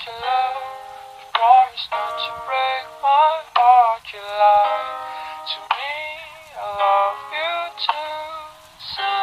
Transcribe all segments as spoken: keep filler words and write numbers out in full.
your love. Promise not to break my heart. You lied to me. I love you too so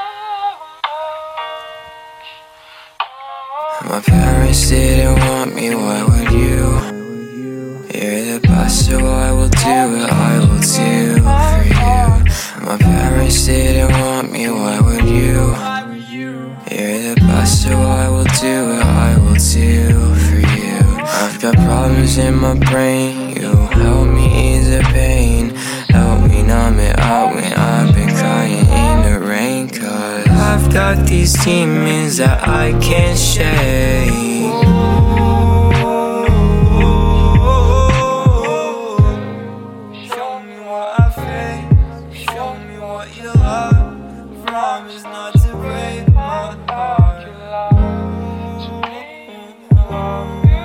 much. My parents didn't want me, why would you? You're the best, so I will do what I will do for you. My parents didn't want me, why would you? You're the best, so I will do what I will do for you. I've got problems in my brain, you help me ease the pain. Help me numb it out when I've been crying in the rain. Cause I've got these demons that I can't shake. You love, promise not to break my heart. You lied to me, I love you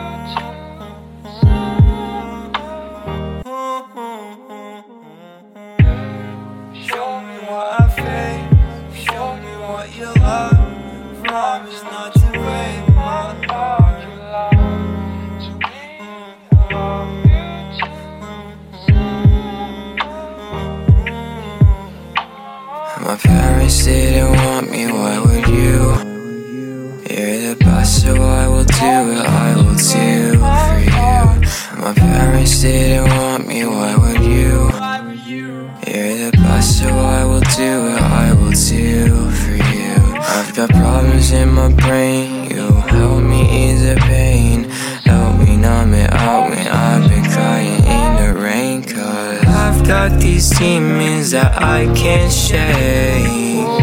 too. Show me what I fake, show me what you love, promise not to break my heart. You lied to me, I love you too. My parents didn't want me, why would you? You're the best, so I will do what I will do for you. My parents didn't want me, why would you? You're the best, so I will do what I will do for you. I've got problems in my brain, you help me ease the pain. Help me numb it out when I've been crying in the rain. Cause I've got these demons that I can't shake.